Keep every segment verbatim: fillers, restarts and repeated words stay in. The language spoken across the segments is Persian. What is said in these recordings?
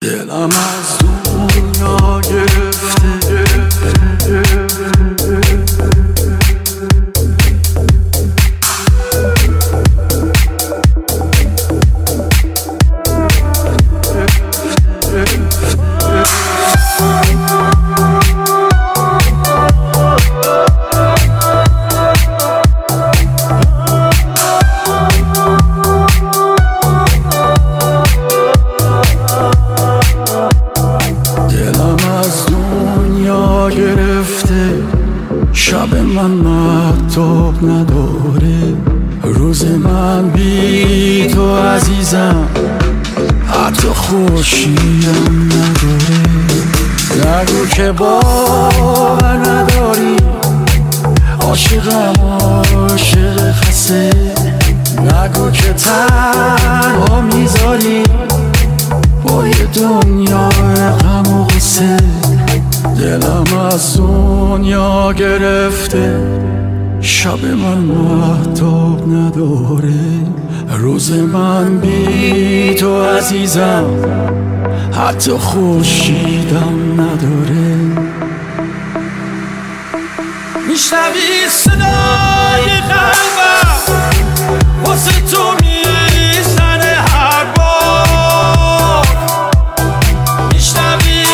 دلم از دنیا گرفته، شب من مهتاب نداره، روز من بی تو عزیزم حتی خورشیدم نداره. نگو که باور نداری، عاشقم عاشق خسته. نگو که تنها میذاری با یه دنیا غم و غصه. دلم از دنیا گرفته، شب من مهتاب نداره، روز من بی تو عزیزم حتی خورشیدم نداره. میشنوی صدای قلبم واسه تو میزنه هر بار، میشنوی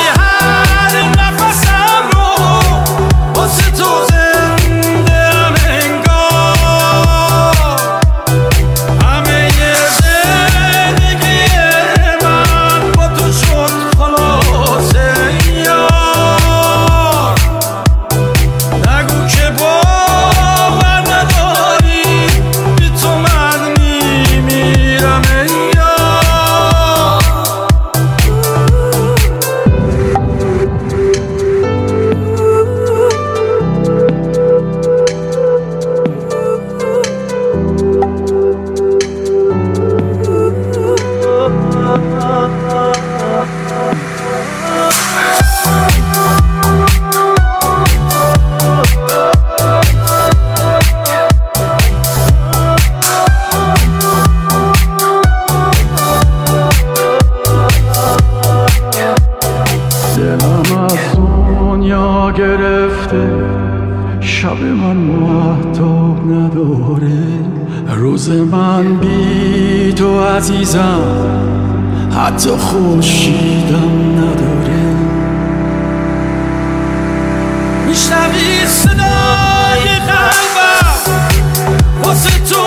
گرفته، شب من مهتاب نداره، روز من بی تو عزیزم حتی خورشیدم نداره. میشنوی صدای قلبم واسه تو